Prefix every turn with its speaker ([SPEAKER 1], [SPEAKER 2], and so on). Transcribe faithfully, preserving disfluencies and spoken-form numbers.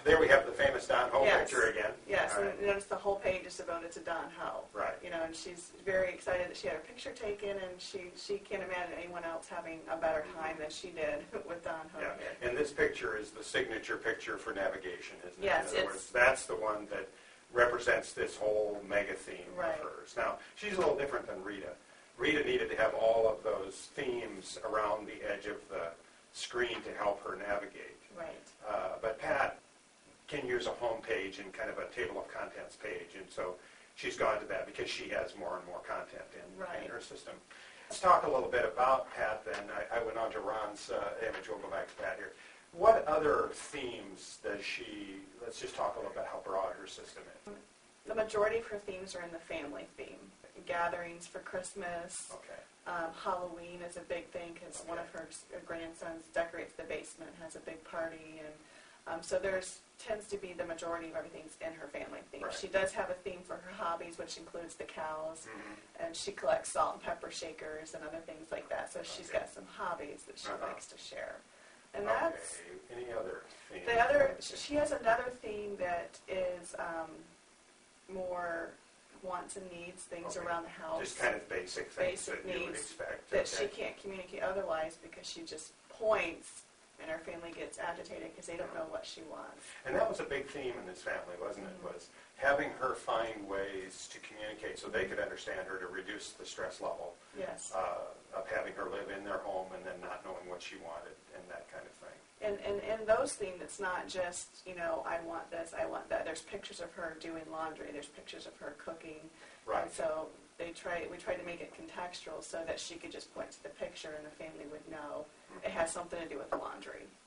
[SPEAKER 1] there we have the famous Don Ho
[SPEAKER 2] Yes.
[SPEAKER 1] picture again.
[SPEAKER 2] Yes,
[SPEAKER 1] All
[SPEAKER 2] and
[SPEAKER 1] right.
[SPEAKER 2] notice the whole page is devoted to Don Ho.
[SPEAKER 1] Right.
[SPEAKER 2] You know, and she's very excited that she had her picture taken, and she, she can't imagine anyone else having a better time than she did with Don Ho
[SPEAKER 1] Yeah,
[SPEAKER 2] here.
[SPEAKER 1] and this picture is the signature picture for navigation, isn't it?
[SPEAKER 2] Yes,
[SPEAKER 1] In other
[SPEAKER 2] it's-
[SPEAKER 1] words, that's the one that represents this whole mega theme
[SPEAKER 2] Right.
[SPEAKER 1] of hers. Now, she's a little different than Rita. Rita needed to have all of those themes around the edge of the screen to help her navigate.
[SPEAKER 2] Right.
[SPEAKER 1] Uh, but Pat can use a home page and kind of a table of contents page, and so she's gone to that because she has more and more content in,
[SPEAKER 2] Right.
[SPEAKER 1] in her system. Let's talk a little bit about Pat then. I, I went on to Ron's uh, image. We'll go back to Pat here. What other themes does she, let's just talk a little bit how broad her system is.
[SPEAKER 2] The majority of her themes are in the family theme. Gatherings for Christmas.
[SPEAKER 1] Okay.
[SPEAKER 2] Um, Halloween is a big thing because
[SPEAKER 1] Okay.
[SPEAKER 2] one of her s- grandsons decorates the basement, has a big party, and um, so there's tends to be the majority of everything's in her family theme.
[SPEAKER 1] Right.
[SPEAKER 2] She does have a theme for her hobbies, which includes the cows,
[SPEAKER 1] Mhm.
[SPEAKER 2] and she collects salt and pepper shakers and other things like that. So she's
[SPEAKER 1] Okay.
[SPEAKER 2] got some hobbies that she
[SPEAKER 1] Uh-huh.
[SPEAKER 2] likes to share, and that's
[SPEAKER 1] Okay. Any other themes?
[SPEAKER 2] the other. She has another theme that is um, more wants and needs, things
[SPEAKER 1] Okay.
[SPEAKER 2] around the house.
[SPEAKER 1] Just kind of basic things
[SPEAKER 2] Basic
[SPEAKER 1] that you would
[SPEAKER 2] needs
[SPEAKER 1] expect.
[SPEAKER 2] that
[SPEAKER 1] Okay.
[SPEAKER 2] she can't communicate otherwise because she just points and her family gets agitated because they don't know what she wants.
[SPEAKER 1] And that was a big theme in this family, wasn't it?
[SPEAKER 2] Mhm.
[SPEAKER 1] Was having her find ways to communicate so they could understand her to reduce the stress level
[SPEAKER 2] Yes.
[SPEAKER 1] uh, of having her live in their home and then not knowing what she wanted and that kind of thing.
[SPEAKER 2] And, and, and those themes, it's not just, you know, I want this, I want that. There's pictures of her doing laundry. There's pictures of her cooking.
[SPEAKER 1] Right.
[SPEAKER 2] And so they try, we try to make it contextual so that she could just point to the picture and the family would know it has something to do with the laundry.